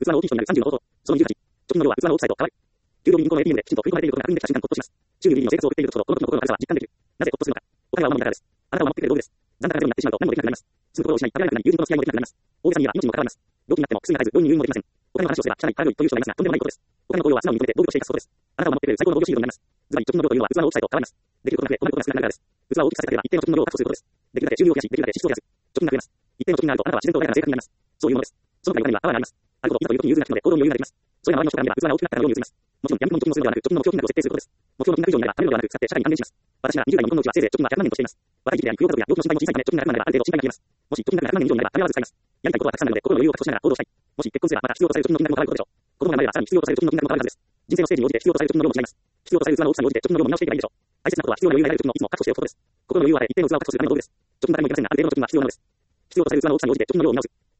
器の大きい人になる30の方法。その28。貯金の量は器の大きさへと変わる。給料日銀行の ATM できちんと振り込まれていることが確認できた瞬間、ほっとします。収入日々の生活を送っていることと、この時の心の軽さは実感できる。なぜほっとするのか。お金はお守りだからです。あなたを守ってくれる道具です。残高がゼロになってしまうと何もできなくなります。住むことを失い、食べられなくなり、友人との付き合いもできなくなります。大げさに言えば命にも関わります。病気になっても薬が絶えず、病院に入院もできません。お金の話をすれば、汚い、体が良いという人がいますが、とんでもないことです。お金の効用は素直に認めて道具として生かすことです。あなたを守ってくれる最高の防御シールドになります。つまり、貯金の量というのは器の大きさへと変わります。できることが増え、困ることが少なくなるからです。器を大きくさせたければ、一定の貯金の量を確保することです。できるだけ収入を増やし、できるだけ支出を減らす。貯金が増えます。一定の貯金があると、あなたは自然と穏やかな生活になります。そういうものです。その他にお金にはパワーがあります。あること、いざという時に融通が利くので、行動に余裕ができます。それが周りの人から見れば、器が大きくなったかのように映ります。もちろん、闇雲の貯金をするのではなく、貯金の目標金額を設定することです。目標の金額以上になれば、食べるのではなく、使って社会に還元します。私なら20代の日本のうちはせいぜい貯金は100万円としています。若い時期であり、不要家族や病気の心配も小さいため、貯金が100万円あればある程度心配が消えます。もし貯金額が100万円以上になれば、ためらわず使います。やりたいことはたくさんあるので、心の余裕を確保しながら行動したい。もし結婚すれば、また必要とされる貯金の金額も変わることでしょう。子供が生まれれば、さらに必要とされる貯金の金額も変わるはずです。人生のステージに応じて必要とされる貯金の量も違います。必要とされる器の大きさに応じて貯金の量も見直していけばいいでしょう。大切なことは必要な余裕が得られる貯金をいつも確保しておくことです。心の余裕はあれ、一定の器を確保するための道具です。貯金誰もいませんが、ある程度の貯金は必要なのです。必要とされる器の大きさに応じて貯金の量を見直す。